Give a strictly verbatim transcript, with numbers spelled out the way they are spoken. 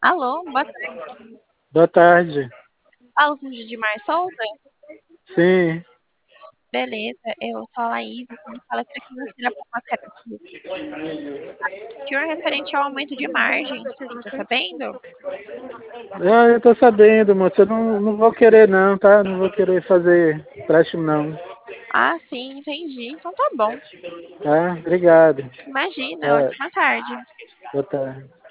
Alô, boa tarde. Boa tarde. Falo com o Didimar Souza? Sim. Beleza, eu sou a Laís, eu sou palestra financeira para uma característica referente ao aumento de margem. Você está sabendo? Ah, eu tô sabendo, moça. Eu não, não vou querer não, tá? Não vou querer fazer empréstimo não. Ah, sim, entendi. Então tá bom. Tá? Obrigado. Imagina, Tá. ótima tarde. Boa tarde.